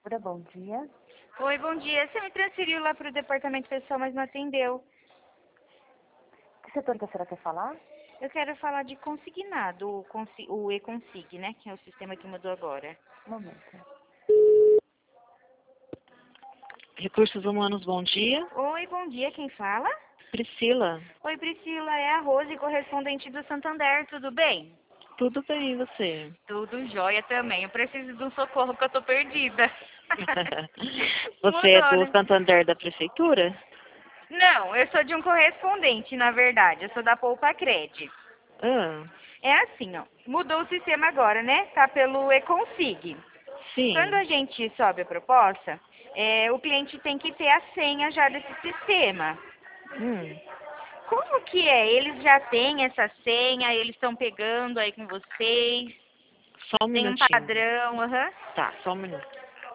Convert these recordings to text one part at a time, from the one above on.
Bom dia. Oi, bom dia. Você me transferiu lá para o departamento pessoal, mas não atendeu. Que setor que a senhora quer falar? Eu quero falar de consignado, o e-consig, né? Que é o sistema que mudou agora. Um momento. Recursos Humanos, bom dia. Oi, bom dia. Quem fala? Priscila, Oi, Priscila. É a Rose, correspondente do Santander. Tudo bem? tudo bem e você? Tudo jóia também. Eu preciso de um socorro porque eu tô perdida. Você é Mudou, do né? Santander da Prefeitura? Não, eu sou de um correspondente, na verdade. Eu sou da Poupa Cred. Ah, É assim, ó. Mudou o sistema agora, né? Tá pelo e-consig. Quando sim. a gente sobe a proposta, o cliente tem que ter a senha já desse sistema. Hum, Como que é? Eles já têm essa senha, eles estão pegando aí com vocês, Só um tem um minutinho. padrão, aham. Tá, só um minuto.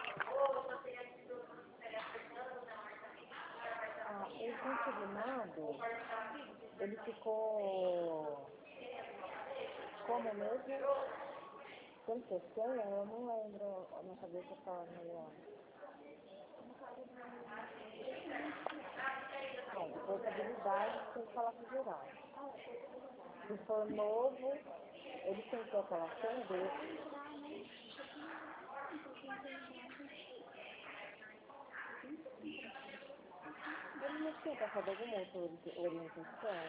O consignado, ele ficou como mesmo? Sem ter senha? Eu não lembro, a minha cabeça tá meio... Bom, portabilidade tem que falar pro geral. Se for novo, ele tem que ter aquela senha dele. Ele não tinha passado alguma outra orientação?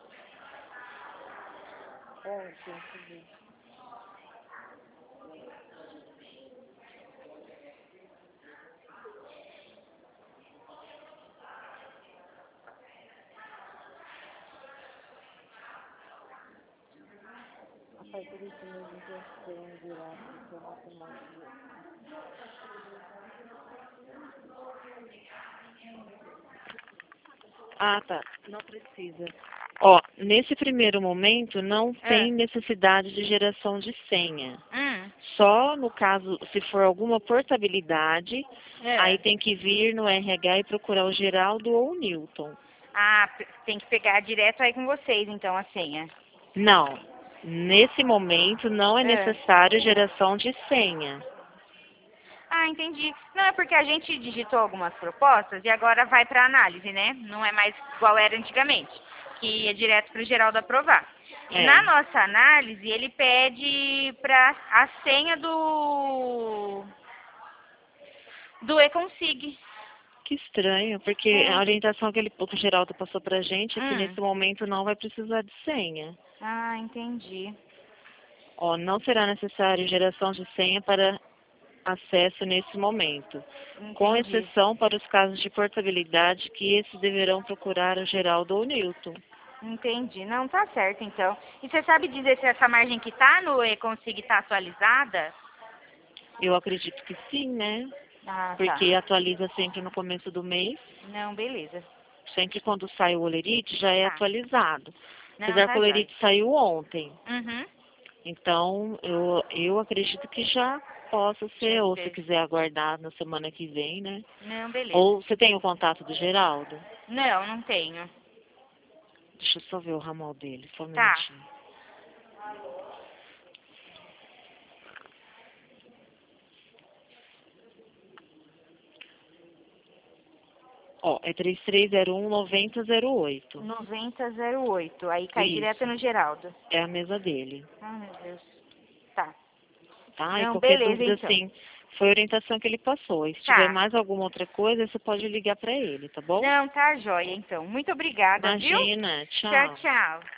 Ontem, subi. A partir desse mês em que eu tenho virar para o matemática. Ah, tá. Não precisa. Ó, nesse primeiro momento não Ah. tem necessidade de geração de senha. Hum. Só no caso, se for alguma portabilidade, aí tem que vir no RH e procurar o Geraldo ou o Newton. Ah, tem que pegar direto aí com vocês, então, a senha. Não, nesse momento não é necessário geração de senha. Ah, entendi. Não, é porque a gente digitou algumas propostas e agora vai para análise, né? Não é mais igual era antigamente, que ia direto para o Geraldo aprovar. E É. na nossa análise, ele pede para a senha do e-consig. Que estranho, porque a orientação que o Geraldo passou pra gente é que nesse momento não vai precisar de senha. Ah, entendi. Ó, não será necessário geração de senha para acesso nesse momento, com Entendi. exceção para os casos de portabilidade que esses deverão procurar o Geraldo ou o Newton. Entendi. Não, tá certo, então. E você sabe dizer se essa margem que tá no e-consig tá atualizada? Eu acredito que sim, né? Ah, tá. Porque atualiza sempre no começo do mês. Não, beleza. Sempre quando sai o Olerite já é Tá. atualizado. Não, Apesar tá que o jóia. Olerite saiu ontem. Uhum. Então, eu acredito que já possa ser, Já ou se fez. quiser aguardar na semana que vem, né? Não, beleza. Ou você tem o contato do Geraldo? Não, não tenho. Deixa eu só ver o ramal dele, só um Tá. minutinho. Ó, é 3301-9008. 9008. Aí cai Isso. direto no Geraldo. É a mesa dele, Ah, meu Deus. Tá. tá? E Não, qualquer beleza, dúvida, então. assim, foi a orientação que ele passou. E se tiver Tá. mais alguma outra coisa, você pode ligar pra ele, tá bom? Não, tá jóia, então. Muito obrigada, viu? Imagina, Tchau, tchau. tchau.